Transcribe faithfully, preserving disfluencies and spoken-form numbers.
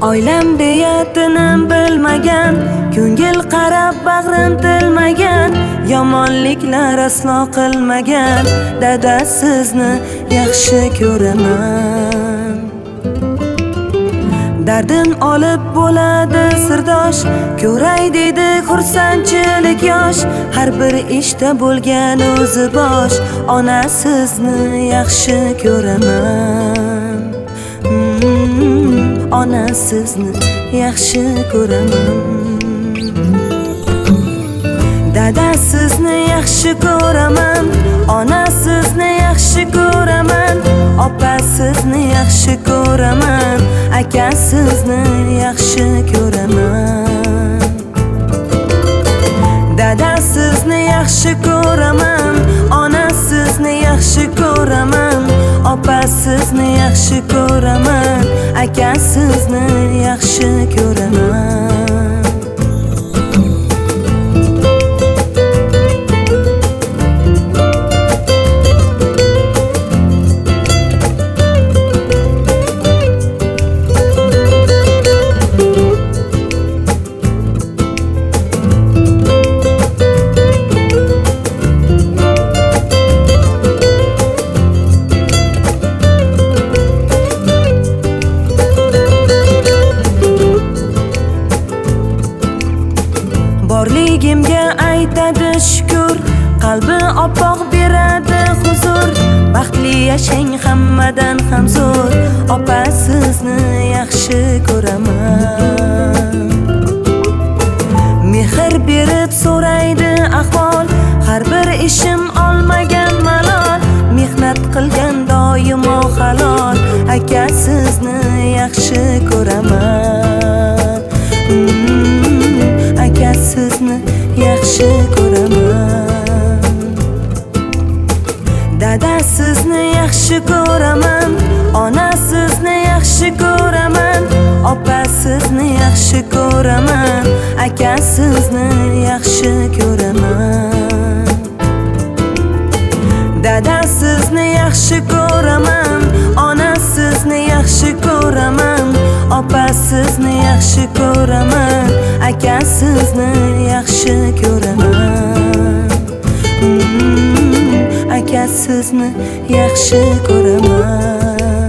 Oilam deya tinim bilmagan, ko'ngil qarab bag'rim tilmagan, yomonliklar aslo qilmagan. Dada sizni yaxshi ko'raman. Dardim olib bo'ladi sirdosh, ko'ray dedi xursandchilik yosh. Har bir ishda bo'lgan o'zi bosh, ona sizni yaxshi ko'raman. mm, Ona sizni yaxshi ko'raman. Dada sizni yaxshi ko'raman, ona sizni yaxshi ko'raman, opa sizni yaxshi ko'raman, aka sizni yaxshi ko'raman. Dada sizni yaxshi ko'raman, ona sizni yaxshi ko'raman, opa sizni yaxshi ko'raman, aka sizni yaxshi ko'raman. Borligimga aytadi shukr, qalbi oppoq beradi huzur. Baxtli yashang hammadan ham zo'r, opa sizni yaxshi ko'raman. Mehr berib so'raydi ahvol, har bir ishim olmagan malol. Mehnat qilgan doimo halol, aka sizni yaxshi ko'raman. Aka sizni yaxshi ko'raman. Dada sizni yaxshi ko'raman, ona sizni yaxshi ko'raman, opa sizni yaxshi ko'raman, aka sizni yaxshi ko'raman. Dada sizni yaxshi ko'raman, ona sizni yaxshi ko'raman, opa sizni yaxshi ko'raman, aka sizni yaxshi ko'raman. mm, Aka sizni yaxshi ko'raman.